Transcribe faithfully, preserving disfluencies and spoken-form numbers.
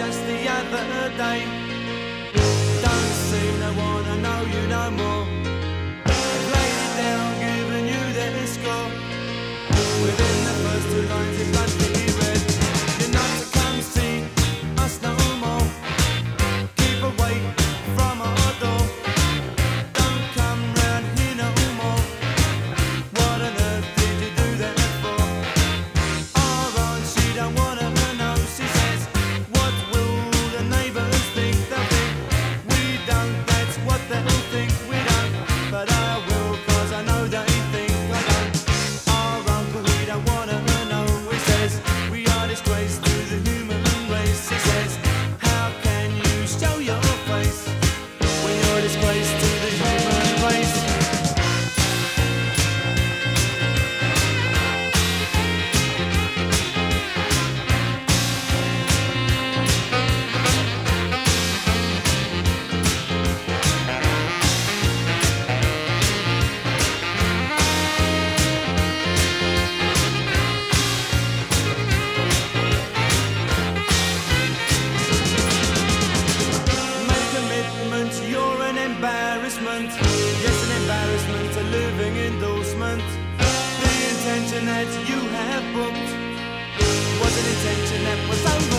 just the other day. Don't seem to wanna know you no more. They've laid it down, giving you their score. Within the first two lines in bloody red. You're not to come see us no more. Keep away from our door. Don't come round here no more. What on earth did you do that for? Our aunt, she don't wanna know. She says, what will the neighbours think? They'll think we don't, that's what they'll think. We don't, but I will, cause I know they think I don't. Our uncle, he don't wanna know. He says, we are disgrace to the human race. He says, how can you show your face when you're a disgrace to the human race? Make commitments, you're an embarrassment. Yes, an embarrassment, a living endorsement. The intention that you have booked was an intention that was over.